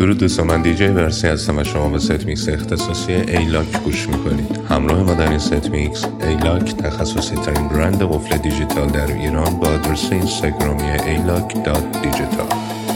درود دوستان، من دیجی برسی هستم و شما به ست میکس اختصاصی ایلاک گوش میکنید. همراه ما در این ست میکس ایلاک تخصصی ترین برند قفل دیجیتال در ایران با آدرس اینستاگرامی ایلاک.دیجیتال.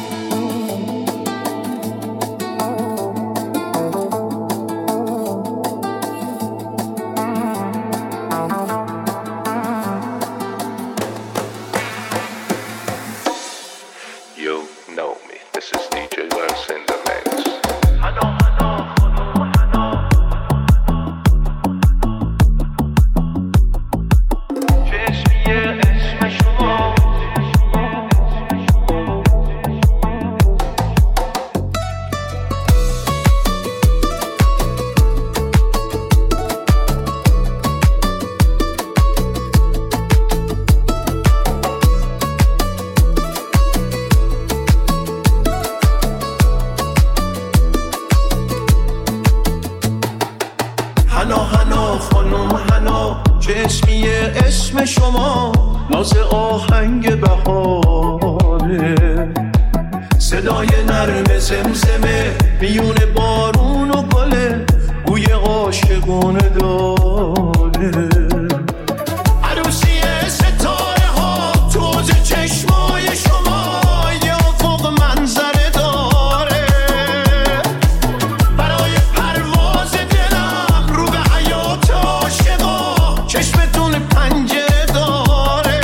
چشمی اسم شما ناز آهنگ بهاره، صدای نرم زمزمه میون بارون و گله بوی عاشقونه داره. عروسی ستاره ها توز چشمای شما یا فوق منظره داره، برای پرواز دلم رو به حیات عاشقا چشمتون پنجره داره.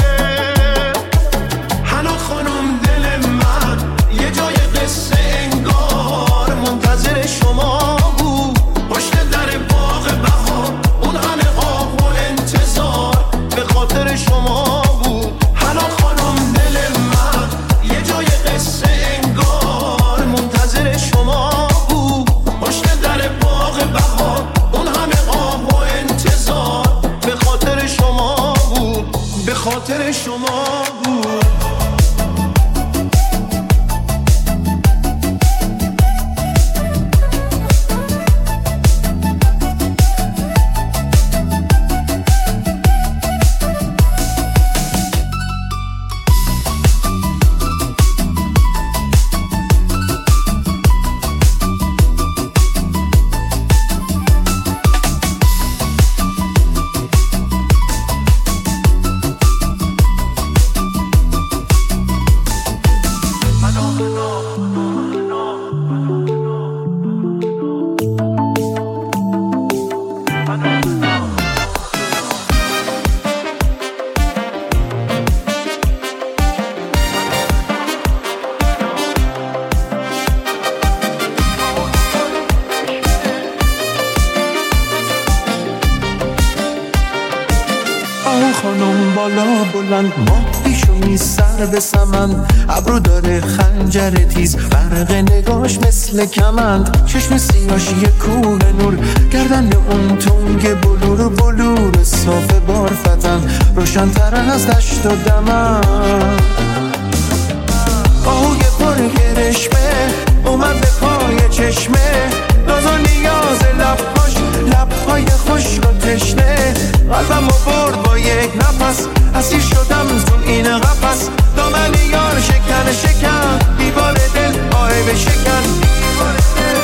حنا خانم دل من یه جای قصه انگار منتظر شما بود، پشت در باغ بهار اون همه آه و انتظار به خاطر شما بود. حنا خانم دل من یه جای قصه انگار منتظر شما بود، پشت در باغ بهار اون همه آه و انتظار به خاطر شما بود، به خاطر شما بود. خانم بالا بلند ماه پیشونی سر به سمن، ابرو داره خنجر تیز، برق نگاش مثل کمند، چشم سیاش یه کوه نور، گردن اون تنگ بلور بلور صاف بارفتن، روشن تر از دشت و دمن. آهوی پر گرشمه اومد به پای چشمه، ناز و نیاز لبهاش لبهای خشک و تشنه، قلبم رو برد با یک نفس، اسیر شدم تو این قفس، دامن یار شکن شکن، دیوار دل آه بشکن، دیوار دل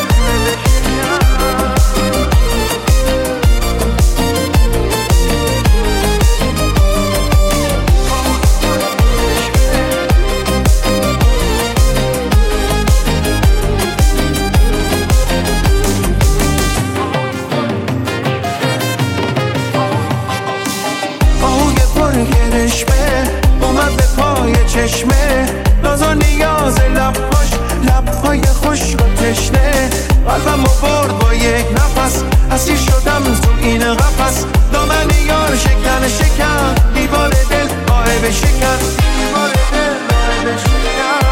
اومد به پای چشمه، ناز و نیاز لبهای خشک و تشنه، قلبم رو برد با یک نفس، اسیر شدم تو این قفس، دامن یار شکن شکن، دیوار دل آه بشکن، دیوار دل آه بشکن.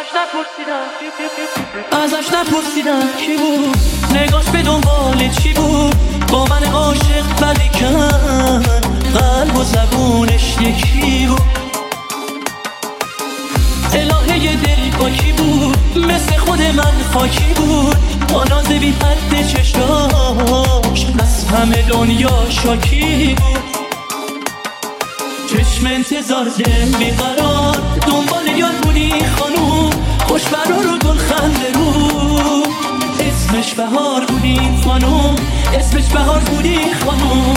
ازش نپرسیدم کی بود، نگاش به دنبال چی بود، با من عاشق ولیکن قلب و زبونش یکی بود. الهه دل با کی بود، مثل خود من خاکی بود، با ناز بی حد چشاش از همه دنیا شاکی بود. چشم انتظار دل بیقرار دنبال یار بودی خانوم، خوش برار و گل خنده رو، اسمش بهار بودی خانوم، اسمش بهار بودی خانوم.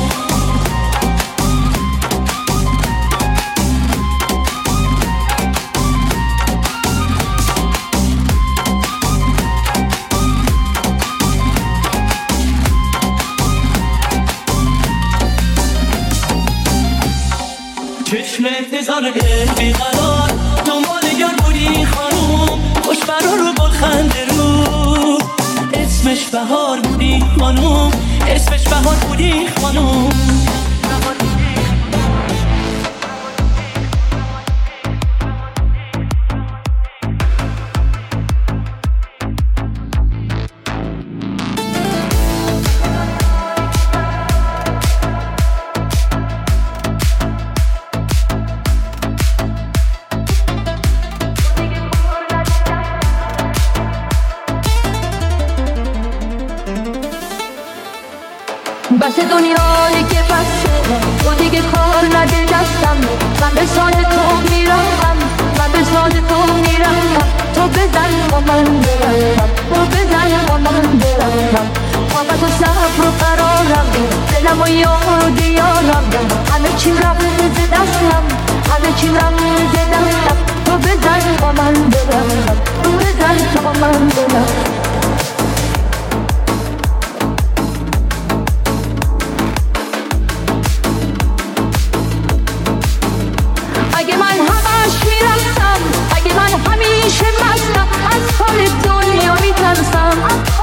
چشم انتظار دل بیقرار دنبال یار بودی خانوم، خوش برار و گل خنده رو، اسمش بهار بودی خانوم، اسمش بهار بودی خانوم. بس دنیایی که بسته تو دیگه کار نده دستم، من به سال تو میرم، من به سال تو میرم، تو بزن با من برم، تو بزن با من برم، طاقت و صبر و قرارم، دلم و یار و دیارم، همه چیم رفت ز دستم، همه چیم رفت ز دستم، تو بزن با من برم، تو بزن با من برم. اگه من همش میرفتم، اگه من همیشه مستم، از کار دنیا میترسم،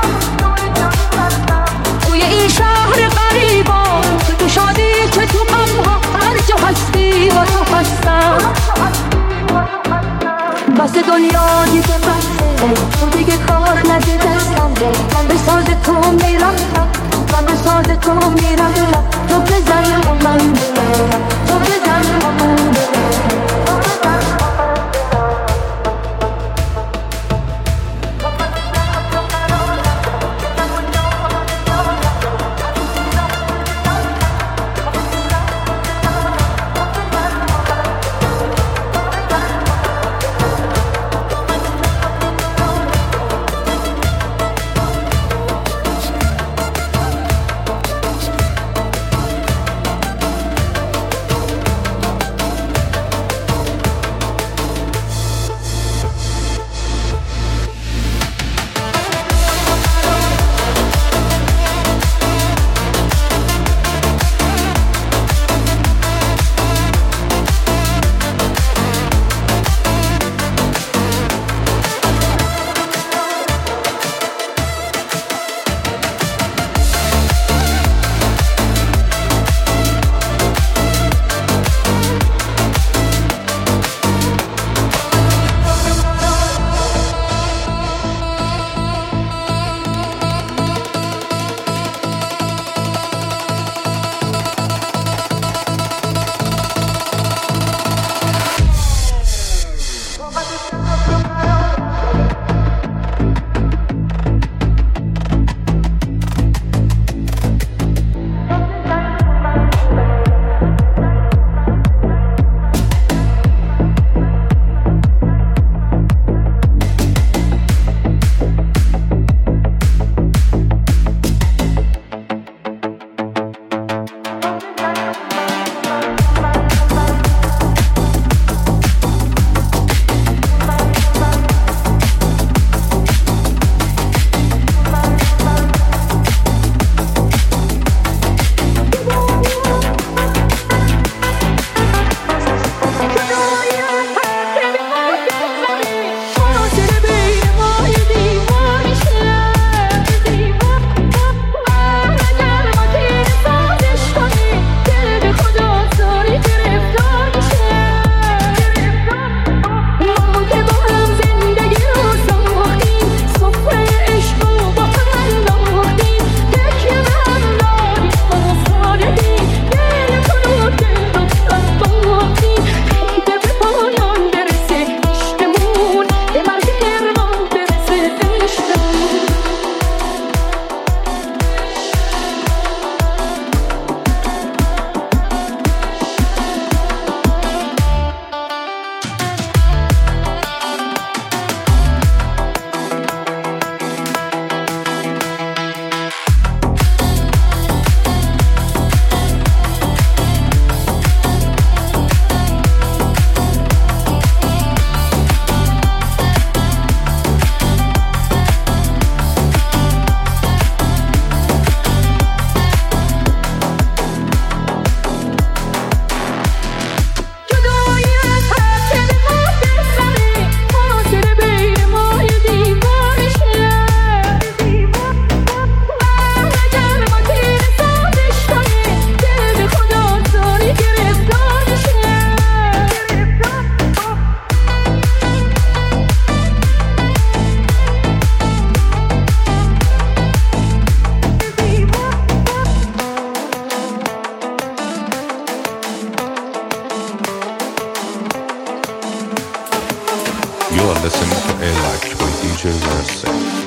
توی این شهر غریبا، تو شادی چه تو غمها، هر جا هستی با تو هستم. بس دنیایی که بسته تو دیگه کار نده دستم، من به ساز تو میرفتم، من به ساز تو میرفتم، تو بزن با من برم، تو بزن با من برم. You are listening to A-Like by DJ Verse.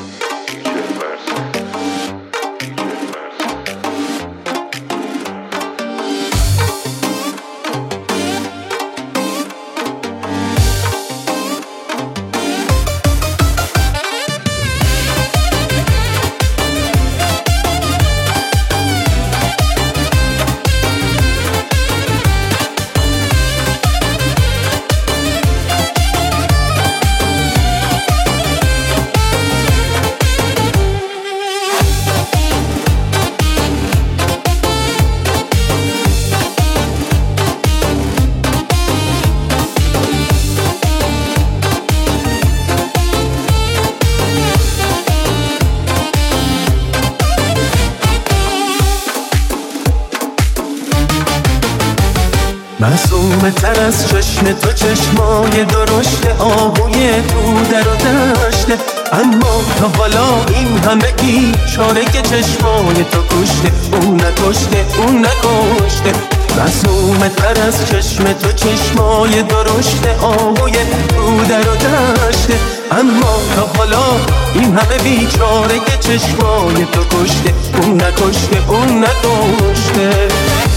معصومه تر از چشم تو چشمای درشت آهوی تو در و دشته، اما تا حالا این همه بیچاره که چشمای تو کشته، اون نکشته اون نکشته. معصومه تر از چشم تو چشمای درشت آهوی تو در و دشته، اما تا حالا این همه بیچاره که چشمای تو کشته، اون نکشته اون نکشته.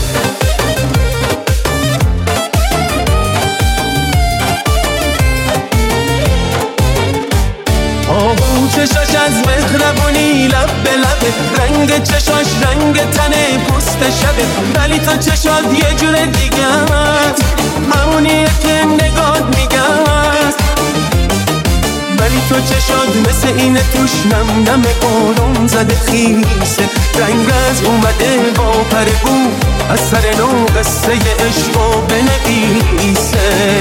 آهو چشاش از مهربونی لب به لبه، رنگ چشاش رنگ تنه پوست شبه، ولی تو چشات یه جور دیگه است، همونیه که نگات میگه است. ولی تو چشات مثل اینه توش نم نم بارون زده خیسه، رنگ از اومده با پر بو از سر نو قصه عشقو بنویسه.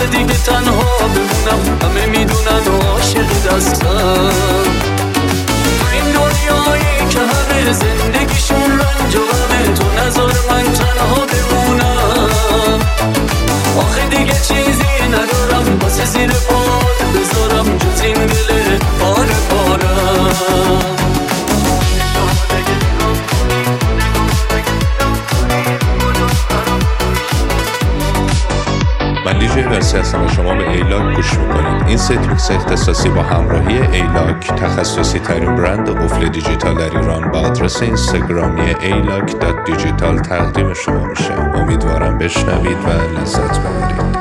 دیگه تنها بمونم، همه میدونن عاشق دستم. این دنیایی که همه زندگیشون رنج و غمه، تو نذار من تنها بمونم. آخه دیگه چیزی ندارم واسه زیر پات بذارم جز این دل پاره پارم. من دیجی ورسی هستم و شما به ایلاک گوش میکنید. این ست میکس اختصاصی با همراهی ایلاک، تخصصی ترین برند قفل دیجیتال در ایران، با آدرس اینستاگرامی ailac.digital تقدیم شما میشه. امیدوارم بشنوید و لذت ببرید.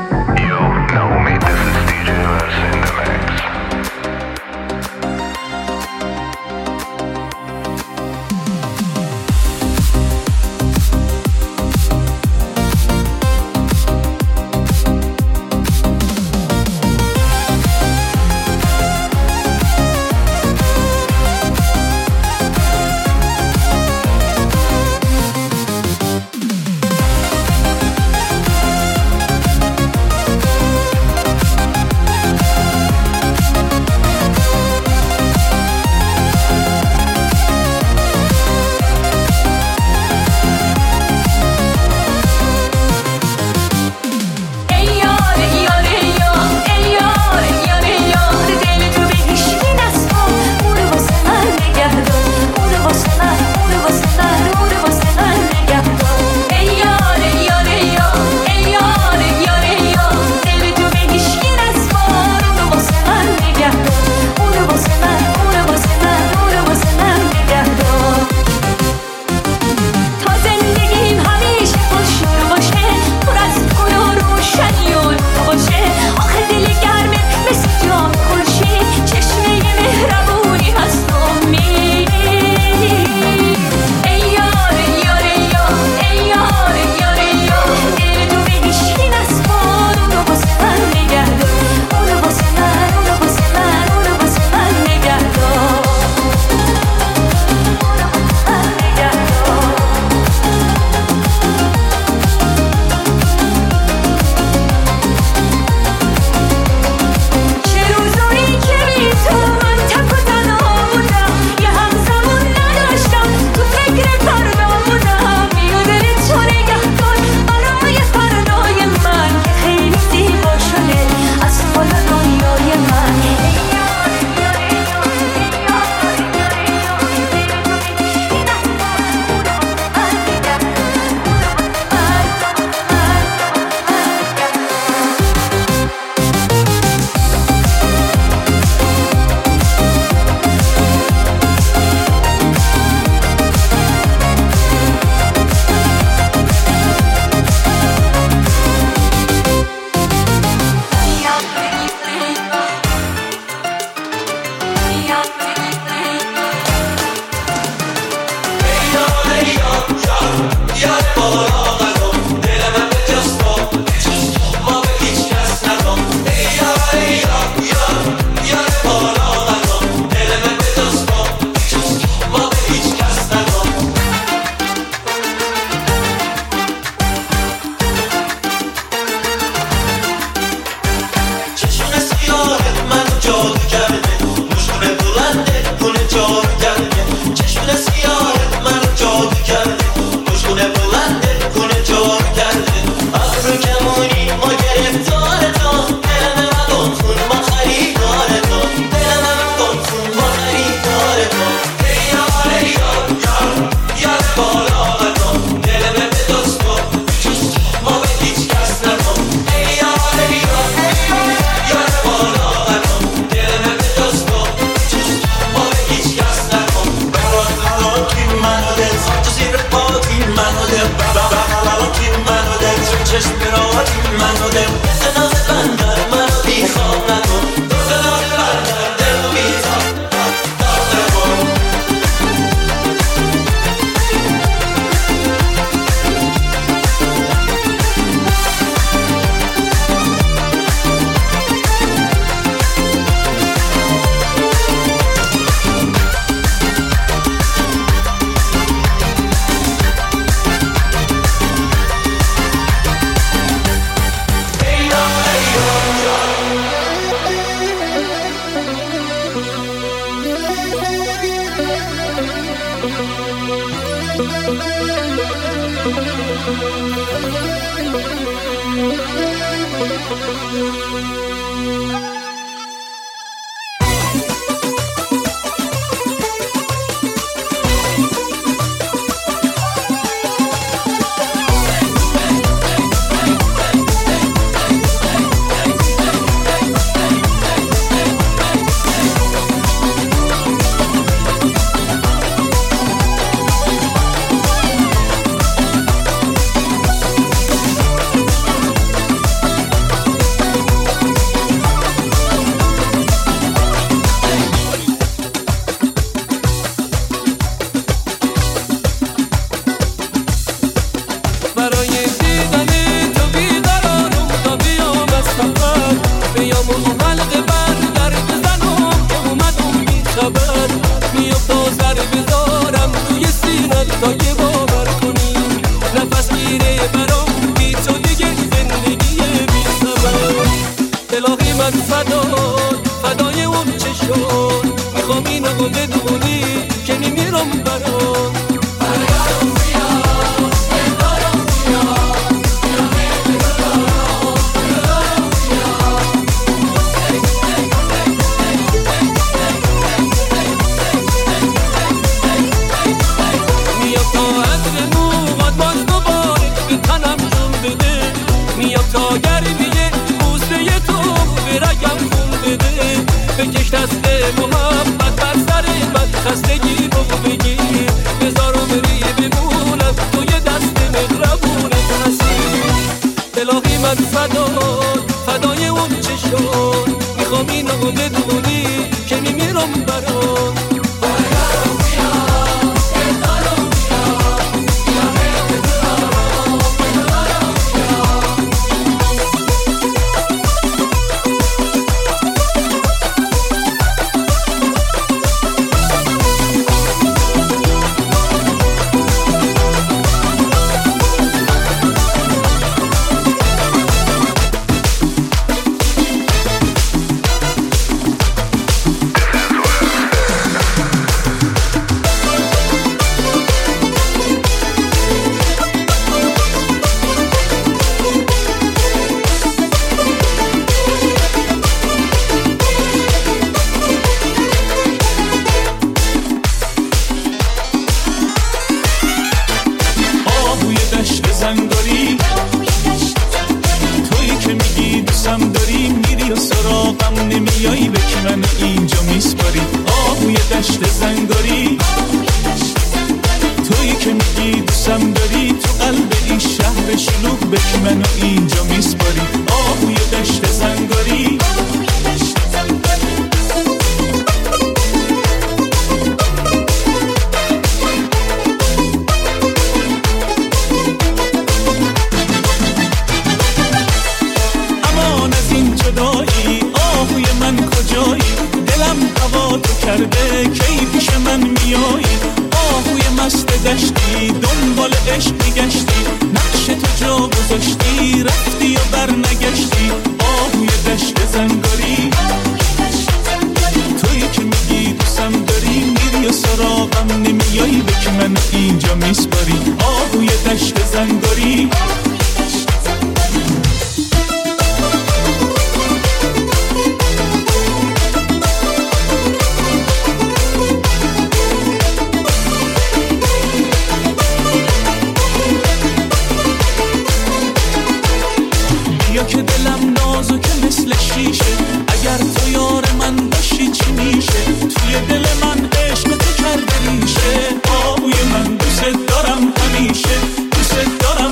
دوست دارم همیشه دوست دارم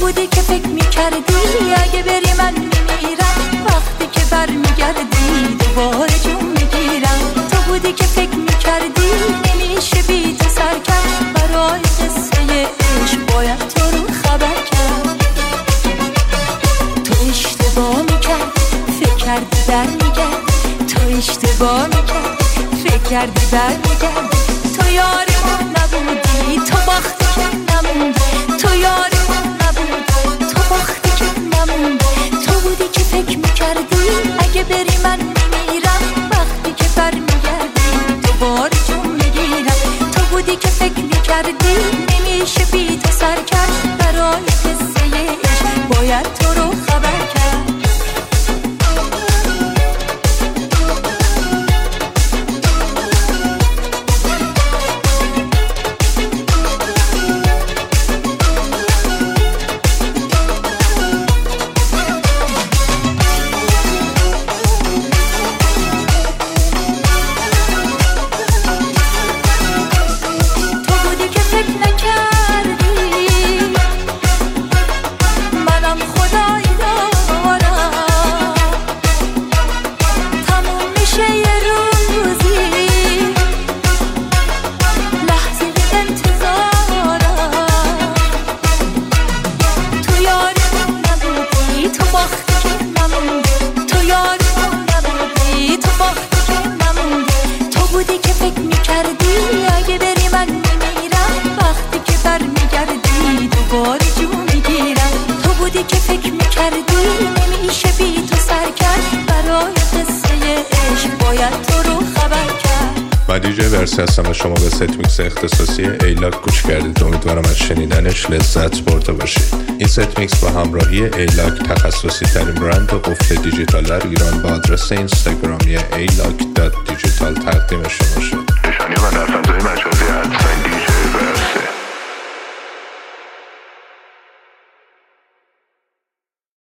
بودی که فکر میکردی اگه بری من میمیرم، وقتی که برمیگردی دوباره جون میگیرم. تو بودی که فکر میکردی نمیشه بی تو سر کرد، برای قصه عشق باید تو رو خبر کرد. تو اشتباه میکرد فکر کردی برمیگرد، تو اشتباه میکرد فکر کردی برمیگرد. تو یار من نبودی تو وقتی که نموندی، تو یار من نبودی تو وقتی که نموندی. تو بودی که فکر میکردی اگه بری من میمیرم، وقتی که برمیگردی دوباره جون میگیرم. تو بودی که فکر میکردی نمیشه بی تو سر کرد، برای قصه عشق باید تو رو خبر کرد. دیجی ورسی هستم و شما به ست میکس اختصاصی ایلاک گوش کردید. امیدوارم از شنیدنش لذت برده باشید. این ست میکس با همراهی ایلاک، تخصصی ترین برند قفل دیجیتال در ایران، با آدرس اینستاگرامی ایلاک.دیجیتال تقدیم شما شد. نشانی و در فضای مجازی